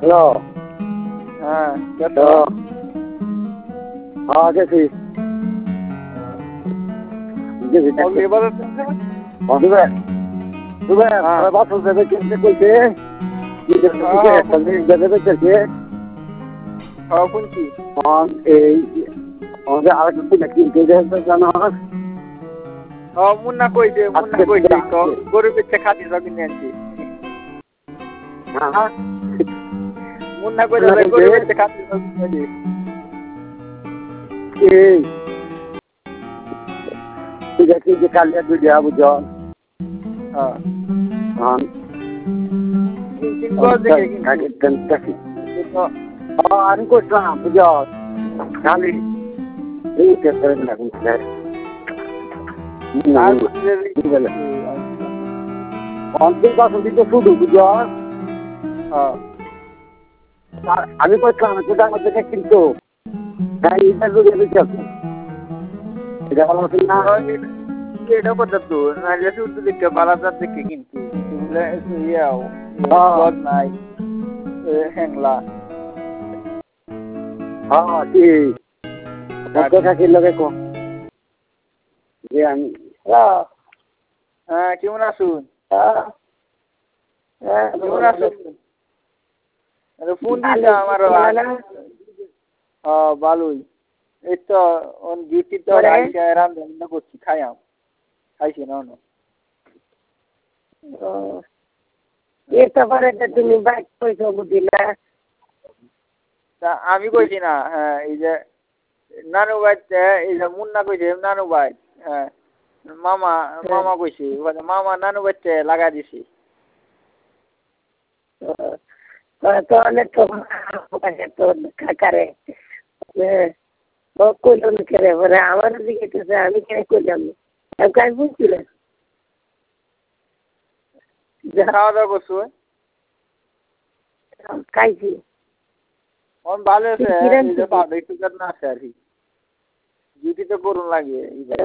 Hello. হ্যাঁ hello. হ্যাঁ গেছি গেছি বাসন দেবে কিনতে কইছে দেবে কইছে শুনছি এই আরেকটা কিনতে জানো মুন্না কইছে গরু বেচে খাতি সব কিনে আনছি মুন্না কইছে গরু বেচে খাতি সব কিনে আনছি ঠিক আছে যে কালিয়া দুইটা বুঝ আমি করছিলাম বুঝ খালি শুধু বুঝ আমি করছিলাম কিন্তু এটা কথা তো নাইলে শুধু দেখতে পালাতার দেখে কিন্তু নাই হ্যাংলা ঠিক লগে কম যে আমি হ্যাঁ কেমন আসুন কেমন আসুন ফোন দিছে আমার ভালোই এই তো ডিউটি তো রান্না করছি খাইয়াম খাইছি না তুমি বাইক কইছো বুঝিলা আমি কইছি না হ্যাঁ এই যে নানু ভাই এই যে মুন্না কইছে নানু ভাই হ্যাঁ মামা কইছি মামা নানু ভাইতে লাগা দিছি তো অনেক তো কাকারে কইলাম কেরে বলে আমার দিকে আমি কেন কইলাম আমি বুঝছিলাম খাওয়া দাওয়া করছো খাইছি ভালো আছে একটু না আছে আর কি ডিউটি তো করুন লাগে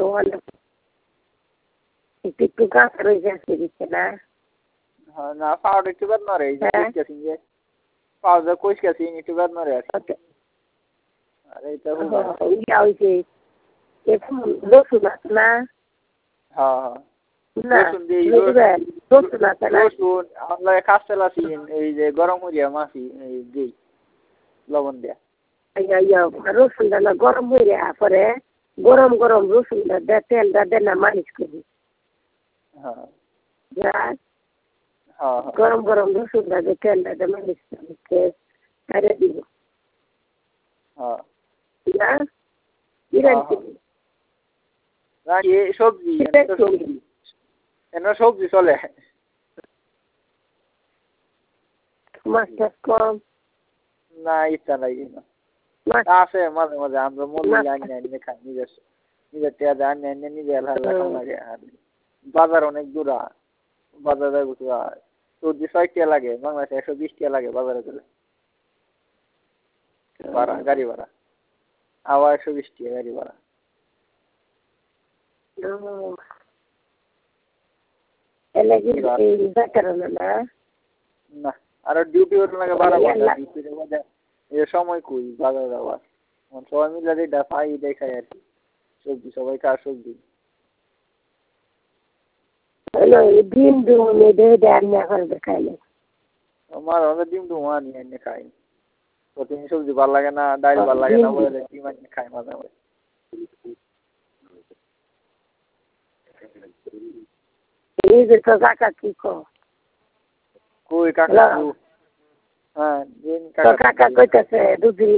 একটু কাজ রয়েছে দিচ্ছে না না পাউডার একটু না রে যে পাউডার কইস গেছি একটু না রে আর এইটা হইছে রসুন আছে না হ্যাঁ রসুন আমরা কাস্তেল আছি এই যে গরম হইয়া মাছি এই দিই লবণ দিয়া রসুনটা না গরম হয়ে পরে গরম গরম রসুনটা দে তেলটা দে না মালিশ করি গরম গরম রসুনটা দে তেলটা দে মালিশ করে দিব সবজি সবজি চলে মাছ টাছ কম না ইচ্ছা নাই আছে মাঝে মাঝে আমরা মুরগি আনিয়ে খাই নিজের টেয়াদে আনিয়ে নিজে লাগে আর বাজার অনেক দূর বাজারে 40-60 টাকা লাগে বাংলাদেশে 120 টাকা লাগে বাজারে গেলে ভাড়া গাড়ি ভাড়া আবার 120 টাকা গাড়ি ভাড়া না আর ডিউটি ওর লাগে ভাড়া সময় কই বাজার যাওয়ার সবাই মিলে যেটা পাই দেখাই আর কি সবজি সবাই কার সবজি ডিম খাইলে আমার ডিম ডুমা নিয়ে খাই প্রতিদিন সবজি ভালো লাগে না ডাল ভালো লাগে না বলে ডিম আনিয়ে খাই মাঝে মাঝে এই যে তো কাকা কি কই কাকা হ্যাঁ কাকা কইতাছে দুধি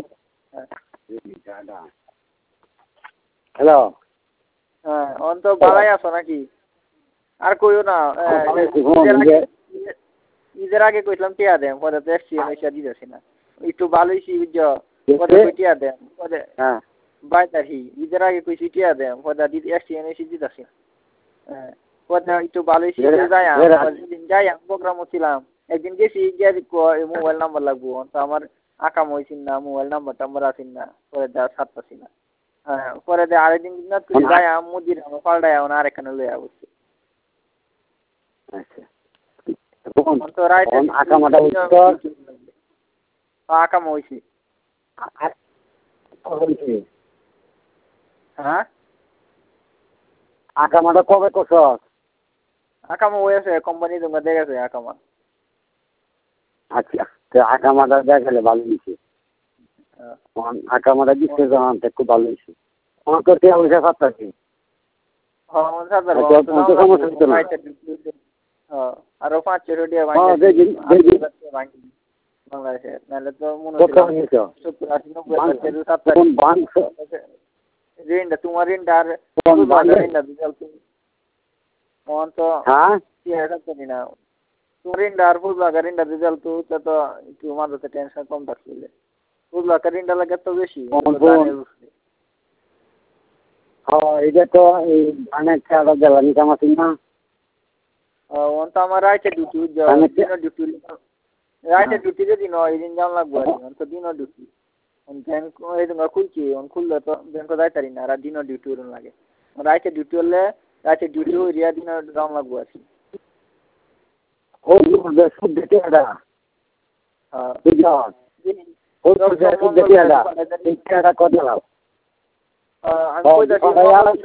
হ্যালো হ্যাঁ অন তো ভালাই আছো নাকি আর কইও না ঈদের আগে কইলাম টিয়া দেন পরে তো এসছি দিতেছি না একটু ভালোই পরে টিয়া দেন পরে বাইতারি ঈদের আগে কইছি টিয়া দেন পরে এসছি দিতেছি হ্যাঁ পরে একটু ভালোই যাই প্রোগ্রামও ছিলাম একদিন গেছি মোবাইল নাম্বার লাগবো তো আমার আঁকা মইছিন না মোবাইল নাম্বার আসিন না পরে দেওয়া ছাড়তাছি না হ্যাঁ পরে আরেকদিন যাই মুদির পাল্টাই আর এখানে লইয়া বসছি আকাম হইছে হ্যাঁ আকামাটা কবে করছ? আকাম হয়েছে কোম্পানি তোমার দেখেছে আকামা। আচ্ছা, তো আকামাটা দেখালে ভালো হয়েছে। আকামাটা দিচ্ছে যখন খুব ভালো হয়েছে। আমার তো টিয়া পয়সা পাচ্ছি। আরো 500 টাকা বাংলাদেশে নাহলে তো মনে ঋণটা তোমার ঋণটা আর ঋণটা তো না তোমার ঋণটা আর বুঝলাকার ঋণটা রেজাল্ট তো একটু মাঝে টেনশন কম থাকছিল বুঝলাকার ঋণটা লাগে তো বেশি এটা তো এই ধানের খেয়াটা জ্বালানি কামাচ্ছি না তো আমার রাইটে ডিউটি ডিউটি রাইটে ডিউটি যদি নয় দিন যাওয়া লাগবে আর তো দিনও ডিউটি ব্যাংক এই তোমার খুলছি খুললে তো ব্যাংকে যাইতে পারি না আর দিনও ডিউটি ওরকম লাগে রাইটে ডিউটি হলে রাইটে ডিউটি এরিয়া দিনও যাওয়া লাগবে আর কি হ্যাঁ